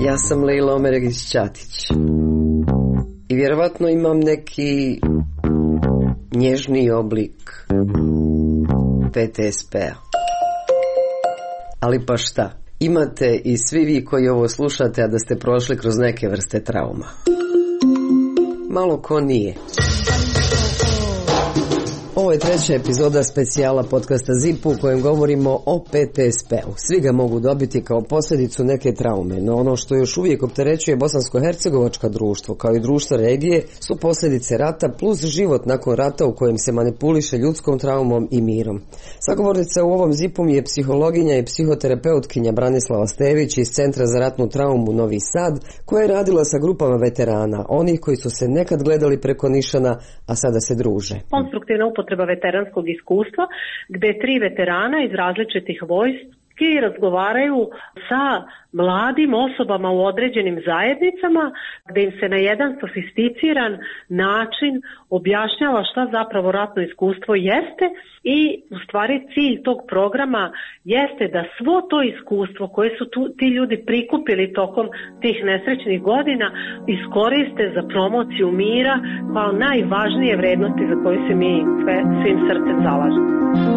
Ja sam Lejla Omeregić-Ćatić i vjerovatno imam neki nježniji oblik PTSP-a. Ali pa šta? Imate i svi vi koji ovo slušate, a da ste prošli kroz neke vrste trauma. Malo ko nije. Ovo je treća epizoda specijala podcasta ZIP u kojem govorimo o PTSP-u. Svi ga mogu dobiti kao posljedicu neke traume, no ono što još uvijek opterećuje bosansko-hercegovačka društvo, kao i društvo regije, su posljedice rata plus život nakon rata u kojem se manipuliše ljudskom traumom i mirom. Sagovornica u ovom ZIP-u je psihologinja i psihoterapeutkinja Branislava Stević iz Centra za ratnu traumu Novi Sad, koja je radila sa grupama veterana, onih koji su se nekad gledali preko nišana, a sada se druže. Konstruktivna upotreba veteranskog iskustva, gdje 3 veterana iz različitih vojski razgovaraju sa mladim osobama u određenim zajednicama, gdje im se na jedan sofisticiran način objašnjava šta zapravo ratno iskustvo jeste i u stvari cilj tog programa jeste da svo to iskustvo koje su ti ljudi prikupili tokom tih nesrećnih godina iskoriste za promociju mira kao najvažnije vrednosti za koje se mi svim srcem zalažemo.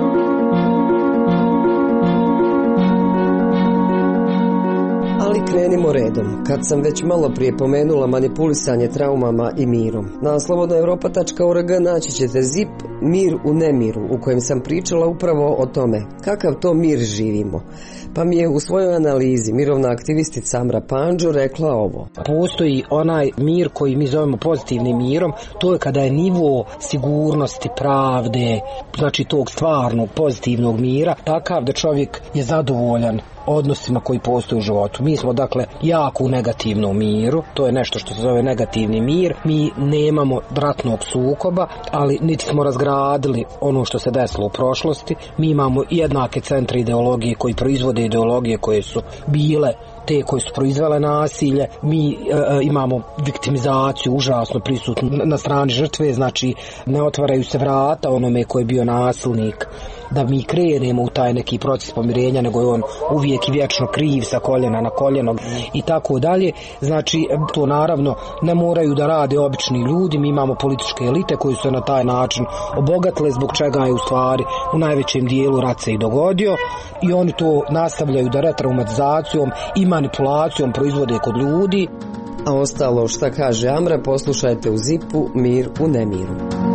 Ali krenimo redom. Kad sam već malo prije pomenula manipulisanje traumama i mirom, na slobodnoevropa.org naći ćete ZIP Mir u nemiru, u kojem sam pričala upravo o tome kakav to mir živimo. Pa mi je u svojoj analizi mirovna aktivistica Amra Pandžo rekla ovo. Postoji onaj mir koji mi zovemo pozitivnim mirom, to je kada je nivo sigurnosti, pravde, znači tog stvarnog pozitivnog mira, takav da čovjek je zadovoljan odnosima koji postoje u životu. Mi smo dakle jako u negativnom miru, to je nešto što se zove negativni mir. Mi nemamo ratnog sukoba, ali niti smo razgradili ono što se desilo u prošlosti. Mi imamo jednake centre ideologije koji proizvode ideologije koje su bile te koje su proizvele nasilje. Mi imamo viktimizaciju užasno prisutnu na strani žrtve, znači ne otvaraju se vrata onome koji je bio nasilnik da mi krenemo u taj neki proces pomirenja, nego je on uvijek i vječno kriv sa koljena na koljeno i tako dalje. Znači to naravno ne moraju da rade obični ljudi, mi imamo političke elite koji su se na taj način obogatile, zbog čega je u stvari u najvećem dijelu rat se i dogodio, i oni to nastavljaju da retraumatizacijom i manipulacijom proizvode kod ljudi. A ostalo šta kaže Amra poslušajte u ZIP-u Mir u nemiru.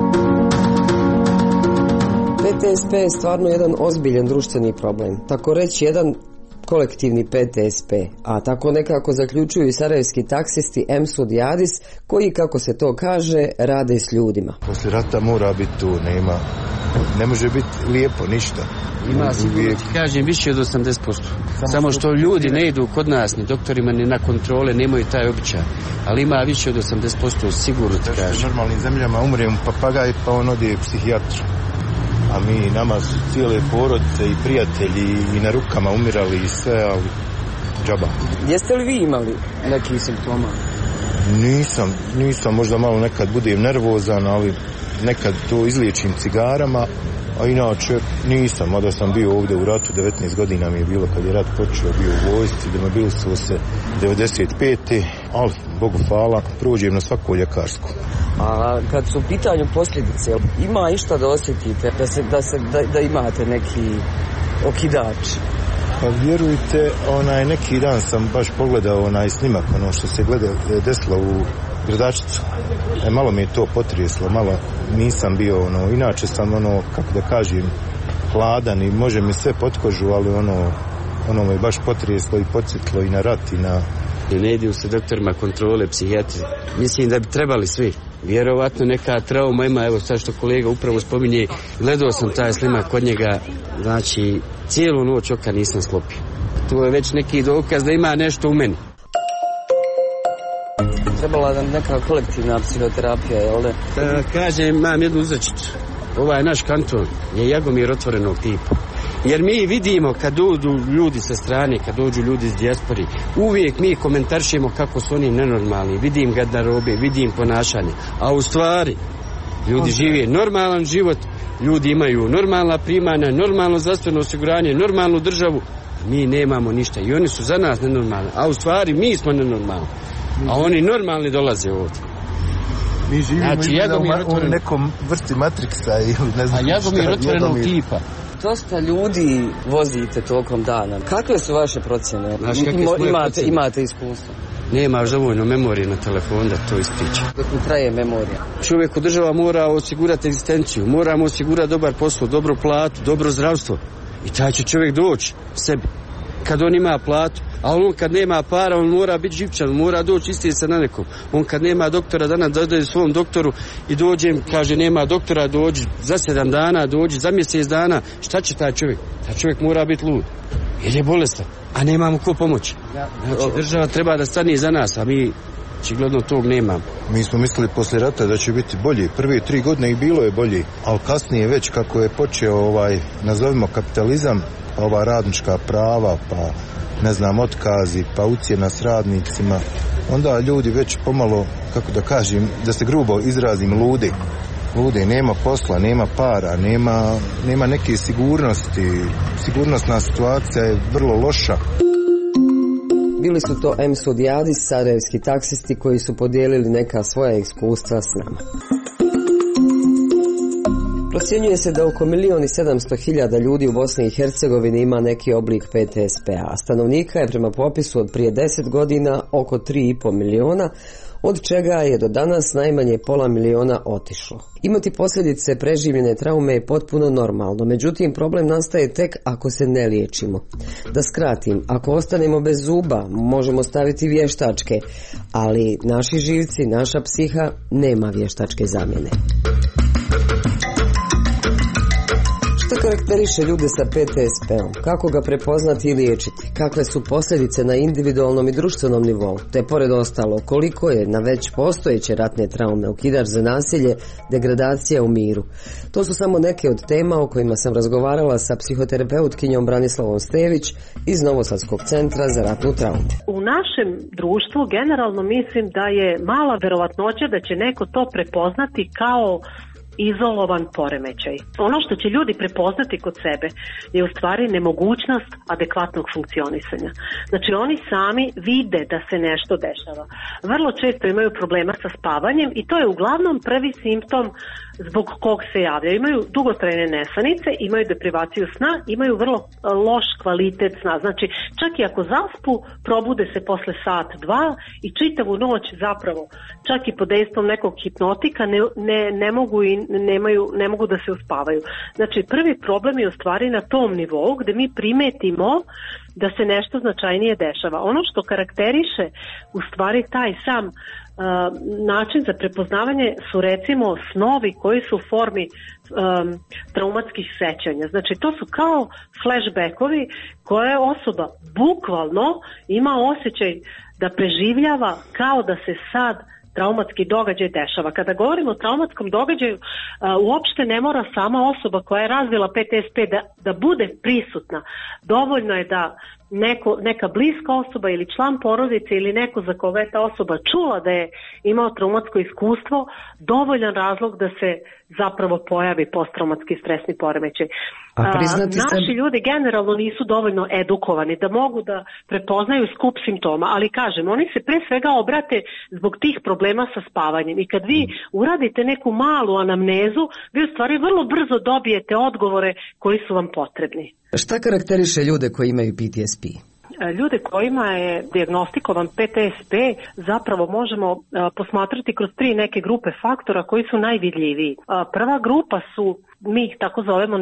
PTSP je stvarno jedan ozbiljan društveni problem, tako reći jedan kolektivni PTSP, a tako nekako zaključuju i sarajevski taksisti Emsud i Adis, koji, kako se to kaže, rade s ljudima. Poslije rata mora biti tu, ne može biti lijepo ništa. Ima sigurno, ti kažem, više od 80%. Samo što ljudi ne idu kod nas, ni doktorima, ni na kontrole, nemaju taj običaj. Ali ima više od 80%, sigurno ti kažem. U normalnim zemljama umre papagaj, pa on ode psihijatru. A nama su cijele porodice i prijatelji i na rukama umirali i sve, ali džaba. Jeste li vi imali neki simptoma? Nisam, možda malo nekad budem nervozan, ali nekad to izliječim cigarama, a inače nisam, mada sam bio ovdje u ratu, 19 godina mi je bilo kad je rat počeo, bio u vojsci, demobilisao se 95. Ali, Bogu hvala, prođem na svako ljekarsko. A kad su u pitanju posljedice, ima išta da osjetite, da imate neki okidač? Pa vjerujte, neki dan sam baš pogledao snimak, što se desilo u Gradačicu. Malo mi je to potreslo, malo nisam bio, inače sam, kako da kažem, hladan i može mi sve pod kožu, ali ono me baš potreslo i podsjetilo i na rat i na... Ne idu se doktorima kontrole, psihijatri. Mislim da bi trebali svi. Vjerovatno neka trauma ima, evo sad što kolega upravo spominje, gledao sam taj snimak kod njega, znači cijelu noć oka nisam sklopio. To je već neki dokaz da ima nešto u meni. Trebala nam neka kolektivna psihoterapija, jel ne? Kažem, imam jednu uzrečicu. Ovaj naš kanton je Jagomir otvorenog tipa. Jer mi vidimo kad dođu ljudi sa strane, kad dođu ljudi iz dijaspori, uvijek mi komentaršemo kako su oni nenormalni, vidim garderobe, vidim ponašanje, a u stvari ljudi žive normalan život Ljudi imaju normalna primanja, normalno zdravstveno osiguranje, normalnu državu. Mi nemamo ništa i oni su za nas nenormalni, a u stvari mi smo nenormalni. A oni normalni dolaze ovdje. Mi živimo u nekom vrsti Matrixa ili ne znam. A Jagomir otvorenog tipa. Dosta ljudi vozite tokom dana. Kakve su vaše procjene? Imate iskustvo? Nema dovoljno memorije na telefonu da to ispriča. Dok mi traje memorija. Čovjeku država mora osigurati egzistenciju, moramo osigurati dobar posao, dobru platu, dobro zdravstvo. I taj će čovjek doći sebi. Kad on ima platu, a on kad nema para, on mora biti živčan, mora doći isti se na nekom. On kad nema doktora, danas dođe svom doktoru i dođe, kaže nema doktora, dođi za 7 dana, dođi za mjesec dana. Šta će taj čovjek? Taj čovjek mora biti lud. Jer je bolestan, a nemamo ko pomoći. Znači država treba da stane za nas, a mi očigledno tog nemamo. Mi smo mislili poslije rata da će biti bolji. Prve 3 godine i bilo je bolji, ali kasnije već kako je počeo nazovimo kapitalizam, ova radnička prava, pa ne znam, otkazi, pa ucjena s radnicima, onda ljudi već pomalo, kako da kažem, da se grubo izrazim, lude, nema posla, nema para, nema neke sigurnosti, sigurnosna situacija je vrlo loša. Bili su to M. Sudijadis, sarajevski taksisti koji su podijelili neka svoja iskustva s nama. Procjenjuje se da oko 1.700.000 ljudi u Bosni i Hercegovini ima neki oblik PTSP-a, a stanovnika je prema popisu od prije 10 godina oko 3,5 miliona, od čega je do danas najmanje 500.000 otišlo. Imati posljedice preživljene traume je potpuno normalno, međutim problem nastaje tek ako se ne liječimo. Da skratim, ako ostanemo bez zuba, možemo staviti vještačke, ali naši živci, naša psiha nema vještačke zamjene. Što karakteriše ljude sa PTSP-om? Kako ga prepoznati i liječiti? Kakve su posljedice na individualnom i društvenom nivou? Te pored ostalo, koliko je na već postojeće ratne traume okidač za nasilje, degradacija u miru? To su samo neke od tema o kojima sam razgovarala sa psihoterapeutkinjom Branislavom Stević iz Novosadskog centra za ratnu traumu. U našem društvu generalno mislim da je mala verovatnoća da će neko to prepoznati kao izolovan poremećaj. Ono što će ljudi prepoznati kod sebe je u stvari nemogućnost adekvatnog funkcionisanja. Znači oni sami vide da se nešto dešava. Vrlo često imaju problema sa spavanjem i to je uglavnom prvi simptom zbog kog se javljaju. Imaju dugotrajne nesanice, imaju deprivaciju sna, imaju vrlo loš kvalitet sna. Znači čak i ako zaspu, probude se posle sat, 2 i čitavu noć zapravo, čak i pod dejstvom nekog hipnotika ne mogu da se uspavaju. Znači prvi problem je u stvari na tom nivou gde mi primetimo da se nešto značajnije dešava. Ono što karakteriše u stvari taj sam način za prepoznavanje su recimo snovi koji su u formi traumatskih sećanja. Znači to su kao flashbackovi koje osoba bukvalno ima osjećaj da preživljava kao da se sad traumatski događaj dešava. Kada govorimo o traumatskom događaju, uopšte ne mora sama osoba koja je razvila PTSP da bude prisutna. Dovoljno je da neka bliska osoba ili član porodice ili neko za koga je ta osoba čula da je imao traumatsko iskustvo, dovoljan razlog da se zapravo pojavi posttraumatski stresni poremećaj. Naši ljudi generalno nisu dovoljno edukovani da mogu da prepoznaju skup simptoma, ali kažem, oni se pre svega obrate zbog tih problema sa spavanjem i kad vi uradite neku malu anamnezu, vi u stvari vrlo brzo dobijete odgovore koji su vam potrebni. Šta karakteriše ljude koji imaju PTSP? Ljude kojima je dijagnostikovan PTSP zapravo možemo posmatrati kroz 3 neke grupe faktora koji su najvidljiviji. Prva grupa su, mi ih tako zovemo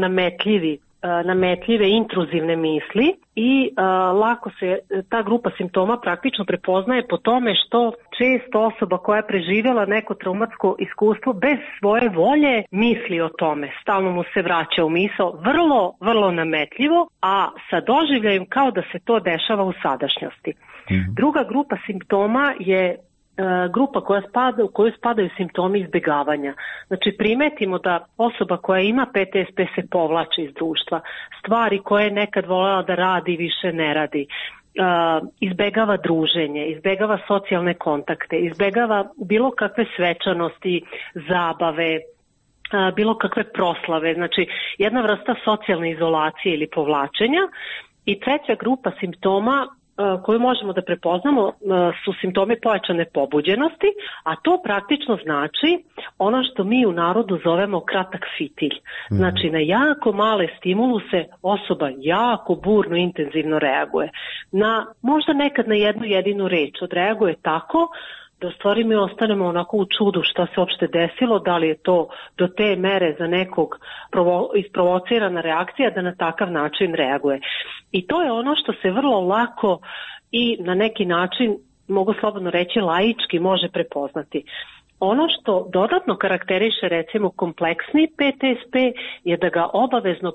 nametljive intruzivne misli i lako se ta grupa simptoma praktično prepoznaje po tome što često osoba koja je preživjela neko traumatsko iskustvo bez svoje volje misli o tome, stalno mu se vraća u misao, vrlo, vrlo nametljivo, a sa doživljajem kao da se to dešava u sadašnjosti. Druga grupa simptoma je grupa u koju spadaju simptomi izbjegavanja. Znači primetimo da osoba koja ima PTSP se povlači iz društva. Stvari koje je nekad voljela da radi više ne radi. Izbjegava druženje, izbjegava socijalne kontakte, izbjegava bilo kakve svečanosti, zabave, bilo kakve proslave, znači jedna vrsta socijalne izolacije ili povlačenja. I treća grupa simptoma koju možemo da prepoznamo su simptomi pojačane pobuđenosti, a to praktično znači ono što mi u narodu zovemo kratak fitilj. Znači na jako male stimuluse osoba jako burno, intenzivno reaguje. Možda nekad na jednu jedinu reč odreaguje tako da u stvari mi ostanemo onako u čudu šta se uopšte desilo, da li je to do te mere za nekog isprovocirana reakcija da na takav način reaguje. I to je ono što se vrlo lako i na neki način, mogu slobodno reći, laički može prepoznati. Ono što dodatno karakteriše recimo kompleksni PTSP je da ga obavezno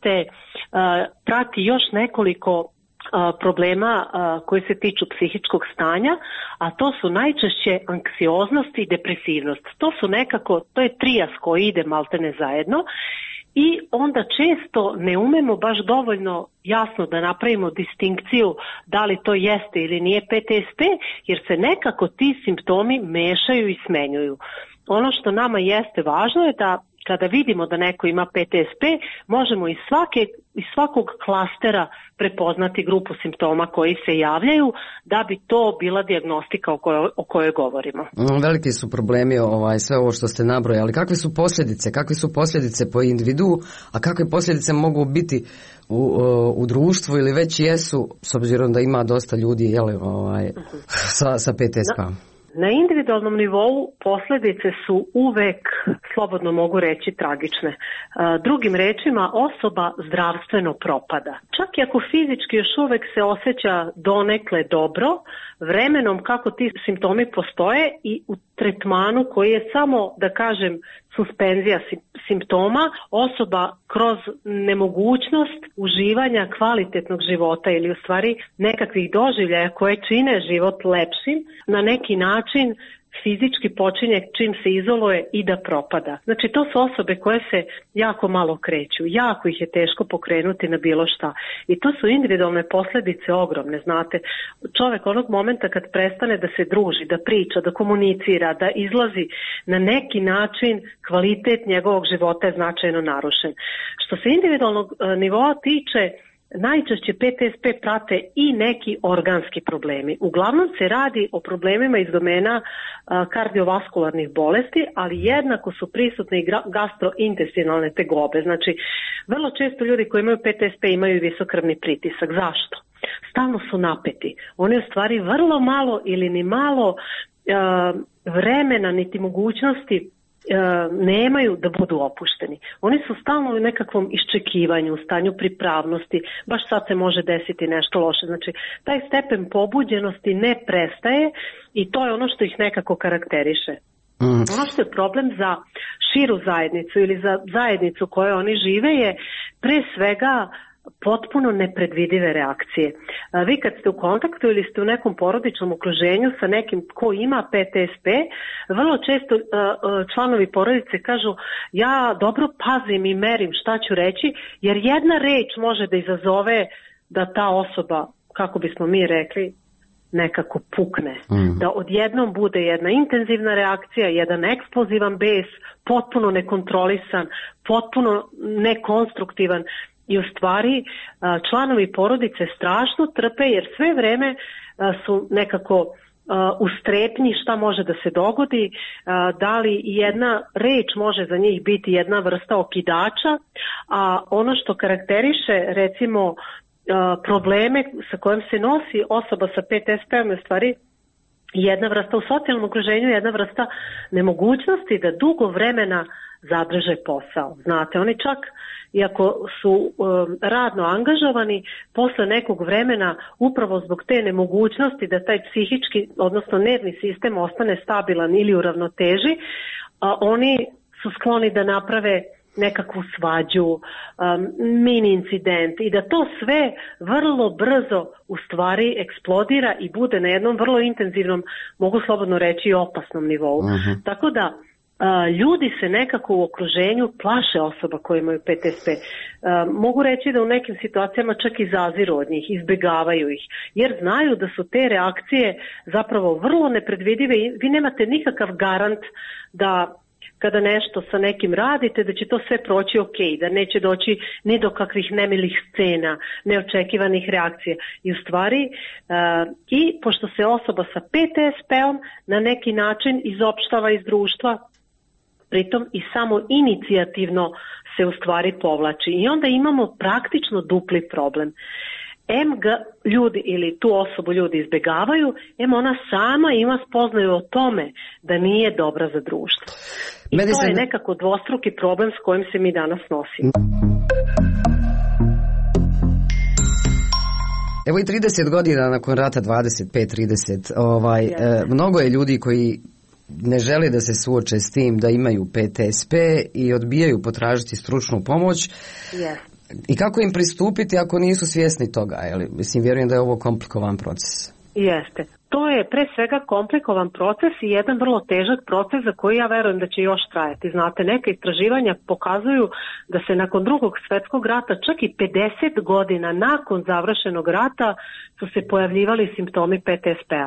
prati još nekoliko problema koji se tiču psihičkog stanja, a to su najčešće anksioznost i depresivnost. To je trijas koji ide maltene zajedno i onda često ne umemo baš dovoljno jasno da napravimo distinkciju da li to jeste ili nije PTSP, jer se nekako ti simptomi mešaju i smenjuju. Ono što nama jeste važno je da kada vidimo da neko ima PTSP, možemo iz svakog klastera prepoznati grupu simptoma koji se javljaju da bi to bila dijagnostika o kojoj govorimo. Veliki su problemi sve ovo što ste nabrojali. Kakve su posljedice? Kakve su posljedice po individu, a kakve posljedice mogu biti u društvu ili već jesu, s obzirom da ima dosta ljudi sa PTSP-om? Na individualnom nivou posljedice su uvek, slobodno mogu reći, tragične. Drugim rečima, osoba zdravstveno propada. Čak i ako fizički još uvek se osjeća donekle dobro, vremenom kako ti simptomi postoje i u tretmanu koji je samo, da kažem, suspenzija simptoma, osoba kroz nemogućnost uživanja kvalitetnog života ili u stvari nekakvih doživljaja koje čine život lepšim, na neki način fizički počinje čim se izoluje i da propada. Znači to su osobe koje se jako malo kreću, jako ih je teško pokrenuti na bilo šta. I to su individualne posljedice ogromne, znate. Čovjek onog momenta kad prestane da se druži, da priča, da komunicira, da izlazi na neki način, kvalitet njegovog života je značajno narušen. Što se individualnog nivoa tiče, najčešće PTSP prate i neki organski problemi. Uglavnom se radi o problemima iz domena kardiovaskularnih bolesti, ali jednako su prisutne i gastrointestinalne tegobe. Znači, vrlo često ljudi koji imaju PTSP imaju visok krvni pritisak. Zašto? Stalno su napeti. Oni u stvari vrlo malo ili ni malo vremena niti mogućnosti nemaju da budu opušteni. Oni su stalno u nekakvom iščekivanju, u stanju pripravnosti, baš sad se može desiti nešto loše. Znači, taj stepen pobuđenosti ne prestaje i to je ono što ih nekako karakteriše. Ono što je problem za širu zajednicu ili za zajednicu koju oni žive je pre svega potpuno nepredvidive reakcije. Vi kad ste u kontaktu ili ste u nekom porodičnom okruženju sa nekim ko ima PTSP, vrlo često članovi porodice kažu ja dobro pazim i merim šta ću reći, jer jedna reč može da izazove da ta osoba, kako bismo mi rekli, nekako pukne. Da odjednom bude jedna intenzivna reakcija, jedan eksplozivan bes, potpuno nekontrolisan, potpuno nekonstruktivan. I u stvari članovi porodice strašno trpe jer sve vreme su nekako u strepnji šta može da se dogodi, da li jedna reč može za njih biti jedna vrsta okidača, a ono što karakteriše recimo probleme sa kojim se nosi osoba sa PTSP-om je u stvari jedna vrsta u socijalnom okruženju, jedna vrsta nemogućnosti da dugo vremena zadrže posao. Znate, oni čak iako su radno angažovani, posle nekog vremena upravo zbog te nemogućnosti da taj psihički, odnosno nervni sistem ostane stabilan ili u ravnoteži, oni su skloni da naprave nekakvu svađu, mini incident i da to sve vrlo brzo u stvari eksplodira i bude na jednom vrlo intenzivnom, mogu slobodno reći, opasnom nivou. Tako da ljudi se nekako u okruženju plaše osoba koje imaju PTSP. Mogu reći da u nekim situacijama čak i zaziru od njih, izbjegavaju ih, jer znaju da su te reakcije zapravo vrlo nepredvidive i vi nemate nikakav garant da kada nešto sa nekim radite, da će to sve proći ok, da neće doći ni do kakvih nemilih scena, neočekivanih reakcija. I u stvari, i pošto se osoba sa PTSP-om na neki način izopštava iz društva, pritom i samo inicijativno se u stvari povlači. I onda imamo praktično dupli problem. Ga ljudi ili tu osobu ljudi izbjegavaju, ona sama ima spoznaju o tome da nije dobra za društvo. I to je nekako dvostruki problem s kojim se mi danas nosimo. Evo i 30 godina nakon rata, 25-30, mnogo je ljudi koji ne žele da se suoče s tim da imaju PTSP i odbijaju potražiti stručnu pomoć. Yes. I kako im pristupiti ako nisu svjesni toga? Mislim, vjerujem da je ovo komplikovan proces. Jeste. To je pre svega komplikovan proces i jedan vrlo težak proces za koji ja verujem da će još trajati. Znate, neka istraživanja pokazuju da se nakon Drugog svjetskog rata, čak i 50 godina nakon završenog rata, su se pojavljivali simptomi PTSP-a.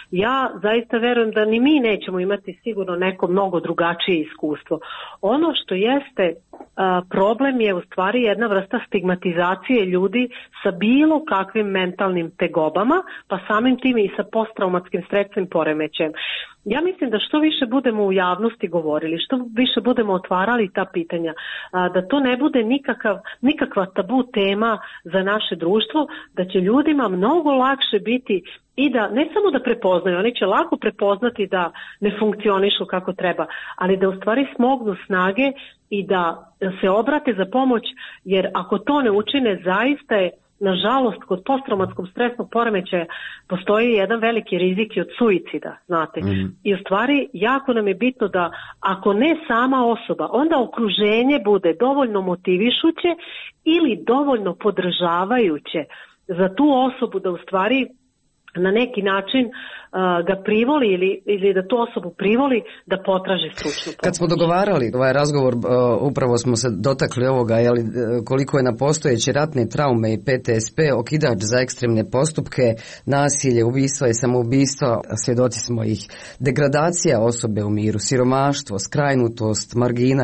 Ja zaista verujem da ni mi nećemo imati sigurno neko mnogo drugačije iskustvo. Ono što jeste problem je u stvari jedna vrsta stigmatizacije ljudi sa bilo kakvim mentalnim tegobama, pa samim tim i sa posttraumatskim stresnim poremećajem. Ja mislim da što više budemo u javnosti govorili, što više budemo otvarali ta pitanja, da to ne bude nikakva tabu tema za naše društvo, da će ljudima mnogo lakše biti i da ne samo da prepoznaju, oni će lako prepoznati da ne funkcionišu kako treba, ali da u stvari smognu snage i da se obrate za pomoć, jer ako to ne učine, zaista je, nažalost, kod posttraumatskog stresnog poremećaja postoji jedan veliki rizik od suicida, znate. I u stvari jako nam je bitno da ako ne sama osoba, onda okruženje bude dovoljno motivišuće ili dovoljno podržavajuće za tu osobu da u stvari na neki način ga privoli ili da tu osobu privoli da potraži stručnu pomoć. Kad smo dogovarali ovaj razgovor, upravo smo se dotakli ovoga, koliko je na postojeće ratne traume i PTSP okidač za ekstremne postupke, nasilje, ubistva i samoubistva, svjedoci smo ih, degradacija osobe u miru, siromaštvo, skrajnutost, margina.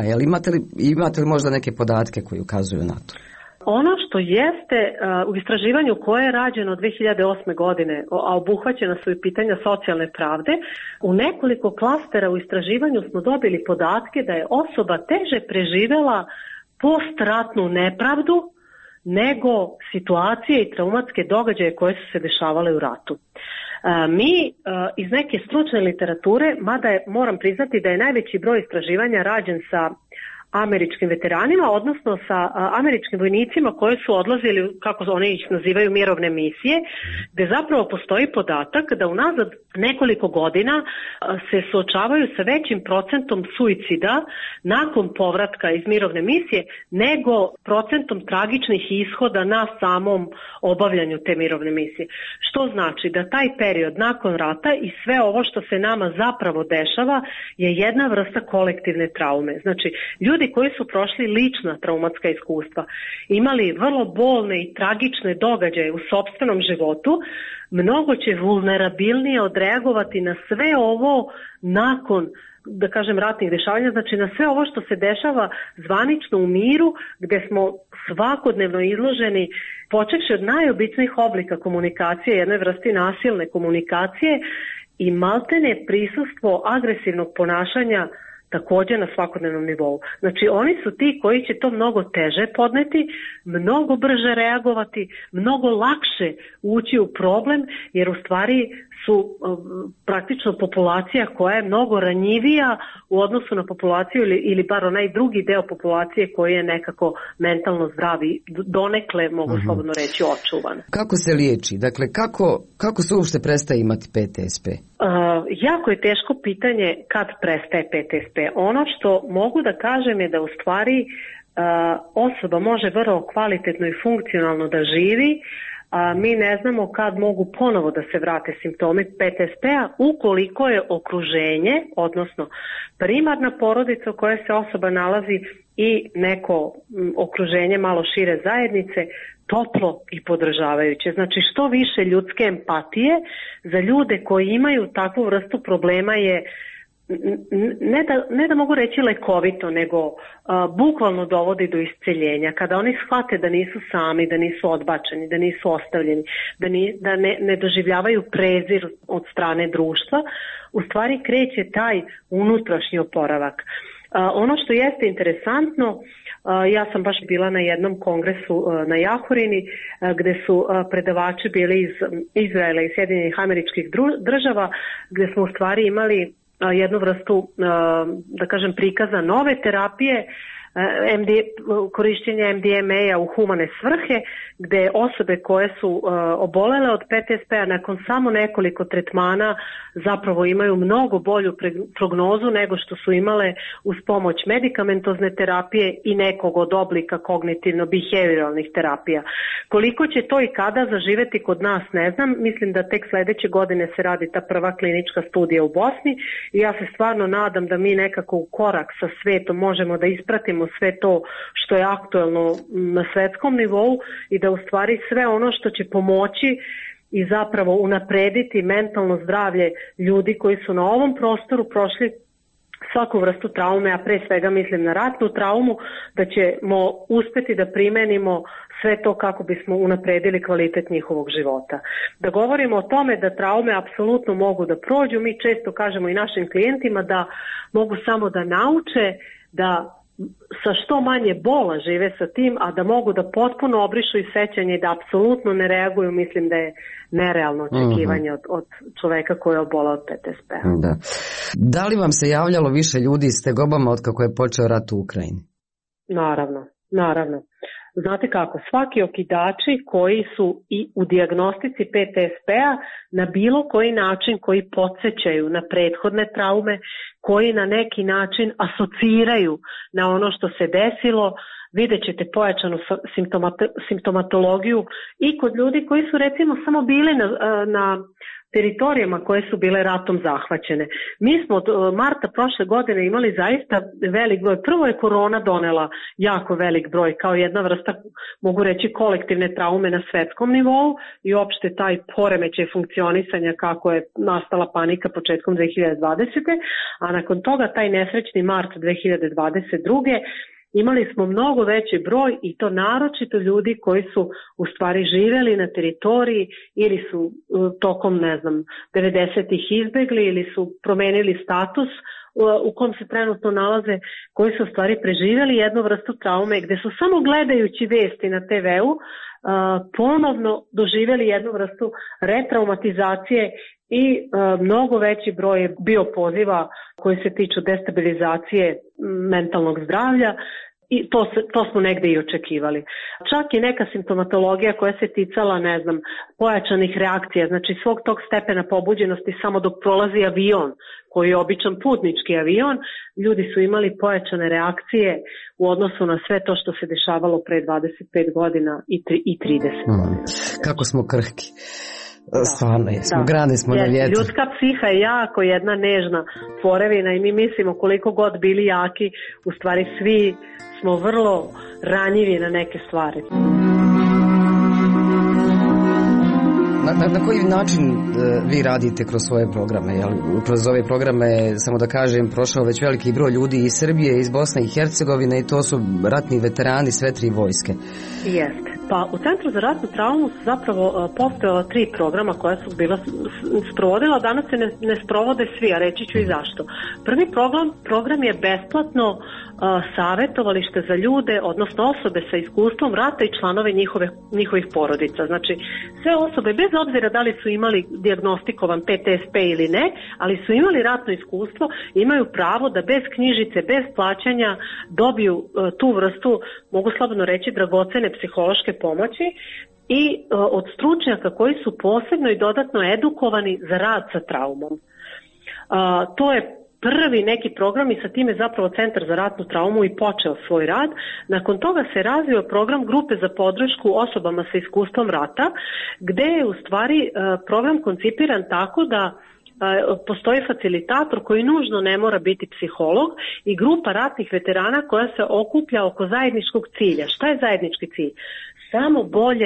Imate li možda neke podatke koji ukazuju na to? Ono što jeste u istraživanju koje je rađeno 2008. godine, a obuhvaćena su i pitanja socijalne pravde, u nekoliko klastera u istraživanju smo dobili podatke da je osoba teže preživjela postratnu nepravdu nego situacije i traumatske događaje koje su se dešavale u ratu. Mi iz neke stručne literature, mada moram priznati da je najveći broj istraživanja rađen sa američkim veteranima, odnosno sa američkim vojnicima koji su odlazili, kako oni ih nazivaju, mirovne misije, gdje zapravo postoji podatak da unazad nekoliko godina se suočavaju sa većim procentom suicida nakon povratka iz mirovne misije nego procentom tragičnih ishoda na samom obavljanju te mirovne misije. Što znači da taj period nakon rata i sve ovo što se nama zapravo dešava je jedna vrsta kolektivne traume. Znači, ljudi koji su prošli lična traumatska iskustva, imali vrlo bolne i tragične događaje u sopstvenom životu, mnogo će vulnerabilnije odreagovati na sve ovo nakon, da kažem, ratnih dešavanja, znači na sve ovo što se dešava zvanično u miru, gdje smo svakodnevno izloženi, počevši od najobičnijih oblika komunikacije, jednoj vrsti nasilne komunikacije i maltene prisustvo agresivnog ponašanja također na svakodnevnom nivou. Znači oni su ti koji će to mnogo teže podneti, mnogo brže reagovati, mnogo lakše ući u problem, jer u stvari su praktično populacija koja je mnogo ranjivija u odnosu na populaciju ili bar onaj drugi deo populacije koji je nekako mentalno zdravi, donekle mogu slobodno reći očuvan. Kako se liječi? Dakle, kako se uopšte prestaje imati PTSP? Jako je teško pitanje kad prestaje PTSP. Ono što mogu da kažem je da u stvari osoba može vrlo kvalitetno i funkcionalno da živi, mi ne znamo kad mogu ponovo da se vrate simptomi PTSP-a ukoliko je okruženje, odnosno primarna porodica u kojoj se osoba nalazi i neko okruženje malo šire zajednice toplo i podržavajuće. Znači što više ljudske empatije za ljude koji imaju takvu vrstu problema je ne da mogu reći lekovito, nego bukvalno dovodi do isceljenja. Kada oni shvate da nisu sami, da nisu odbačeni, da nisu ostavljeni, da ne doživljavaju prezir od strane društva, u stvari kreće taj unutrašnji oporavak. Ono što jeste interesantno, ja sam baš bila na jednom kongresu na Jahorini gde su predavači bili iz Izraela i Sjedinjenih Američkih Država, gde smo u stvari imali jednu vrstu, da kažem, prikaza nove terapije, korišćenja MDMA-a u humane svrhe, gde osobe koje su obolele od PTSP-a nakon samo nekoliko tretmana zapravo imaju mnogo bolju prognozu nego što su imale uz pomoć medikamentozne terapije i nekog od oblika kognitivno-behavioralnih terapija. Koliko će to i kada zaživeti kod nas, ne znam. Mislim da tek sledeće godine se radi ta prva klinička studija u Bosni i ja se stvarno nadam da mi nekako u korak sa svetom možemo da ispratimo sve to što je aktuelno na svetskom nivou i da u stvari sve ono što će pomoći i zapravo unaprediti mentalno zdravlje ljudi koji su na ovom prostoru prošli svaku vrstu traume, a pre svega mislim na ratnu traumu, da ćemo uspeti da primenimo sve to kako bismo unapredili kvalitet njihovog života. Da govorimo o tome da traume apsolutno mogu da prođu, mi često kažemo i našim klijentima da mogu samo da nauče da sa što manje bola žive sa tim, a da mogu da potpuno obrišu i sećanje i da apsolutno ne reaguju, mislim da je nerealno očekivanje od čoveka koji je obolao od PTSP-a. Da li vam se javljalo više ljudi s tegobama od kako je počeo rat u Ukrajini? Naravno. Znate kako, svaki okidači koji su i u dijagnostici PTSP-a na bilo koji način koji podsjećaju na prethodne traume, koji na neki način asociraju na ono što se desilo, vidjet ćete pojačanu simptomatologiju i kod ljudi koji su recimo samo bili na teritorijama koje su bile ratom zahvaćene. Mi smo od marta prošle godine imali zaista velik broj. Prvo je korona donela jako velik broj kao jedna vrsta, mogu reći, kolektivne traume na svetskom nivou i opšte taj poremećaj funkcionisanja kako je nastala panika početkom 2020. A nakon toga taj nesrećni mart 2022. Imali smo mnogo veći broj i to naročito ljudi koji su u stvari živjeli na teritoriji ili su tokom, 90-ih izbegli ili su promenili status u kom se trenutno nalaze, koji su u stvari preživjeli jednu vrstu traume gde su samo gledajući vesti na TV-u ponovno doživjeli jednu vrstu retraumatizacije i mnogo veći broj je bio poziva koji se tiču destabilizacije mentalnog zdravlja i to smo negde i očekivali. Čak i neka simptomatologija koja se ticala, pojačanih reakcija, znači svog tog stepena pobuđenosti samo dok prolazi avion, koji je običan putnički avion, ljudi su imali pojačane reakcije u odnosu na sve to što se dešavalo pre 25 godina i 30 godina. Kako smo krhki. Stvarno jesmo, grane smo na vjetru. Ljudska psiha je jako jedna nežna tvorevina i mi mislimo koliko god bili jaki, u stvari svi smo vrlo ranjivi na neke stvari. Na koji način vi radite kroz svoje programe? Kroz ove programe, samo da kažem, prošao već veliki broj ljudi iz Srbije, iz Bosne i Hercegovine i to su ratni veterani sve tri vojske. Jeste. Pa u Centru za ratnu traumu su zapravo postojala 3 programa koja su bila sprovodila, danas se ne sprovode svi, a reći ću i zašto. Prvi program je besplatno savjetovalište za ljude, odnosno osobe sa iskustvom rata i članove njihovih porodica. Znači, sve osobe, bez obzira da li su imali dijagnostikovan PTSP ili ne, ali su imali ratno iskustvo, imaju pravo da bez knjižice, bez plaćanja dobiju tu vrstu, mogu slobodno reći, dragocene psihološke pomoći i od stručnjaka koji su posebno i dodatno edukovani za rad sa traumom. To je prvi neki program i sa time zapravo Centar za ratnu traumu i počeo svoj rad. Nakon toga se razvio program grupe za podršku osobama sa iskustvom rata, gde je u stvari program koncipiran tako da postoji facilitator koji nužno ne mora biti psiholog i grupa ratnih veterana koja se okuplja oko zajedničkog cilja. Šta je zajednički cilj? Samo bolje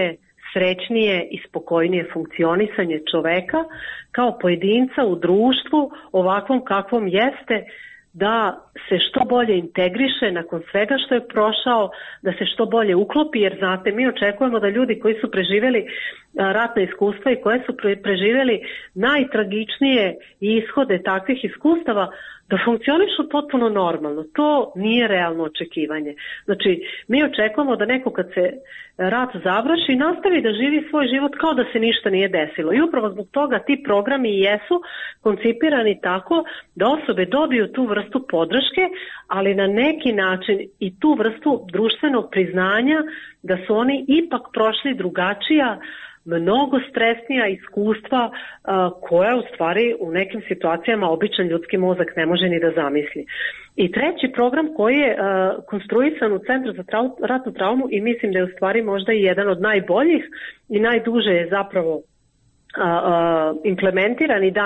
srećnije i spokojnije funkcionisanje čoveka kao pojedinca u društvu ovakvom kakvom jeste, da se što bolje integriše nakon svega što je prošao, da se što bolje uklopi, jer znate, mi očekujemo da ljudi koji su preživjeli ratna iskustva i koje su preživjeli najtragičnije ishode takvih iskustava, da funkcionišu potpuno normalno. To nije realno očekivanje. Znači, mi očekujemo da neko kad se rat završi nastavi da živi svoj život kao da se ništa nije desilo. I upravo zbog toga ti programi jesu koncipirani tako da osobe dobiju tu vrstu podrške, ali na neki način i tu vrstu društvenog priznanja da su oni ipak prošli drugačija, mnogo stresnija iskustva koja u stvari u nekim situacijama običan ljudski mozak ne može ni da zamisli. I treći program koji je konstruisan u Centru za ratnu traumu i mislim da je u stvari možda i jedan od najboljih i najduže je zapravo implementiran i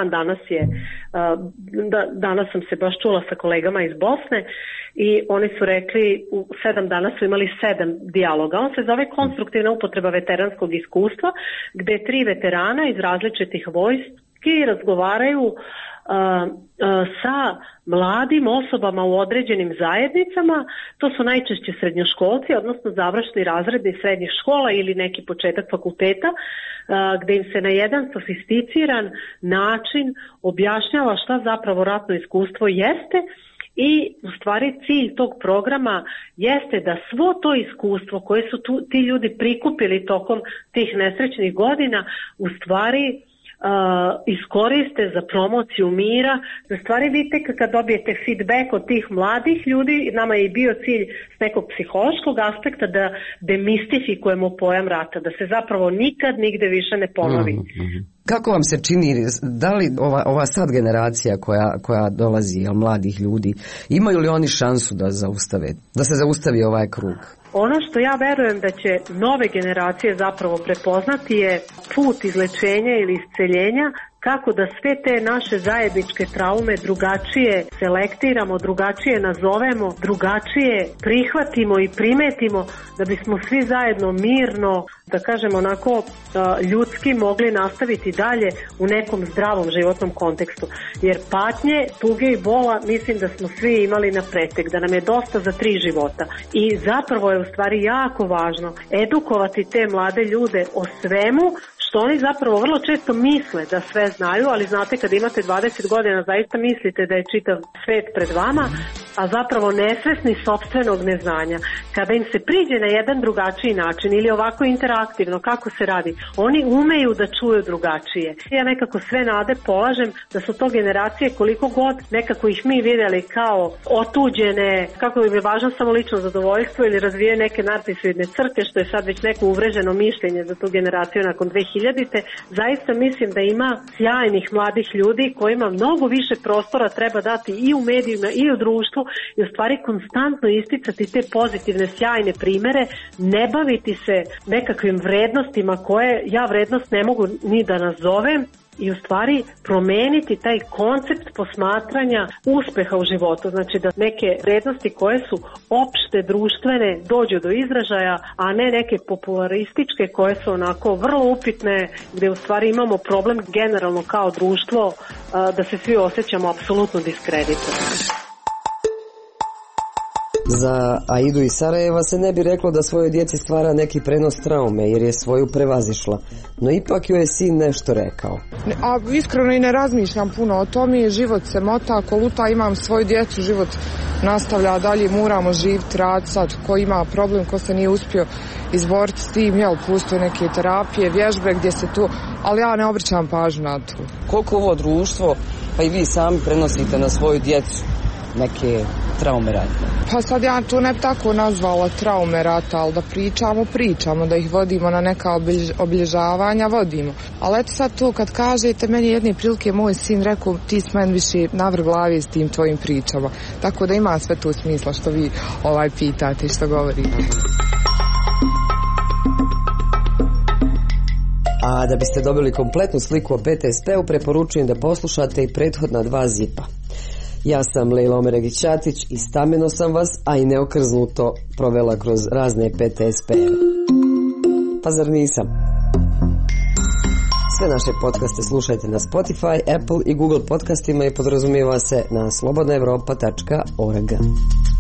danas sam se baš čula sa kolegama iz Bosne i oni su rekli u 7 dana su imali 7 dijaloga. On se zove konstruktivna upotreba veteranskog iskustva, gde 3 veterana iz različitih vojski razgovaraju sa mladim osobama u određenim zajednicama. To su najčešće srednjoškolci, odnosno završni razredi srednjih škola ili neki početak fakulteta, gde im se na jedan sofisticiran način objašnjava šta zapravo ratno iskustvo jeste. I u stvari cilj tog programa jeste da svo to iskustvo koje su ti ljudi prikupili tokom tih nesrećnih godina u stvari iskoriste za promociju mira. Da stvari vidite kad dobijete feedback od tih mladih ljudi, nama je i bio cilj s nekog psihološkog aspekta da demistifikujemo pojam rata, da se zapravo nikad nigde više ne ponovi. Kako vam se čini, da li ova sad generacija koja dolazi, mladih ljudi, imaju li oni šansu da se zaustavi ovaj krug? Ono što ja verujem da će nove generacije zapravo prepoznati je put izlečenja ili isceljenja, kako da sve te naše zajedničke traume drugačije selektiramo, drugačije nazovemo, drugačije prihvatimo i primetimo, da bismo svi zajedno mirno, da kažemo onako ljudski, mogli nastaviti dalje u nekom zdravom životnom kontekstu. Jer patnje, tuge i bola mislim da smo svi imali na pretek, da nam je dosta za 3 života. I zapravo je u stvari jako važno edukovati te mlade ljude o svemu što oni zapravo vrlo često misle da sve znaju, ali znate kad imate 20 godina zaista mislite da je čitav svet pred vama, a zapravo nesvesni sopstvenog neznanja. Kada im se priđe na jedan drugačiji način ili ovako interaktivno kako se radi, oni umeju da čuju drugačije. Ja nekako sve nade polažem da su to generacije koliko god nekako ih mi vidjeli kao otuđene, kako bi je važno samo lično zadovoljstvo ili razvije neke narcisoidne crte, što je sad već neko uvreženo mišljenje za tu generaciju nakon 2000-te. Zaista mislim da ima sjajnih mladih ljudi kojima mnogo više prostora treba dati i u medijima i u društvu i u stvari konstantno isticati te pozitivne, sjajne primere, ne baviti se nekakvim vrednostima koje ja vrednost ne mogu ni da nazovem, i u stvari promeniti taj koncept posmatranja uspeha u životu. Znači da neke vrednosti koje su opšte društvene dođu do izražaja, a ne neke popularističke koje su onako vrlo upitne, gde u stvari imamo problem generalno kao društvo da se svi osjećamo apsolutno diskreditovani. Za Aidu iz Sarajeva se ne bi reklo da svojoj djeci stvara neki prenos traume, jer je svoju prevazišla. No ipak joj je sin nešto rekao. A iskreno i ne razmišljam puno o tome, život se mota, koluta, imam svoju djecu, život nastavlja dalje, moramo živjeti, raditi sad, ko ima problem, ko se nije uspio izboriti s tim, postoje neke terapije, vježbe gdje se tu, ali ja ne obraćam pažnju na to. Koliko ovo društvo, pa i vi sami prenosite na svoju djecu neke traume rata? Pa sad ja to ne bi tako nazvala traume rata, ali da pričamo, da ih vodimo na neka obilježavanja, vodimo. Ali eto sad to kad kažete, meni jedne prilike moj sin rekao, ti si meni više navrh glavi s tim tvojim pričama. Tako da ima sve to smisla što vi pitate i što govorite. A da biste dobili kompletnu sliku o PTSP-u, preporučujem da poslušate i prethodna 2 zipa. Ja sam Lejla Omeregić-Ćatić i stameno sam vas, a i neokrznuto provela kroz razne PTSP-e. Pa zar nisam? Sve naše podcaste slušajte na Spotify, Apple i Google podcastima i podrazumijeva se na slobodnaevropa.org.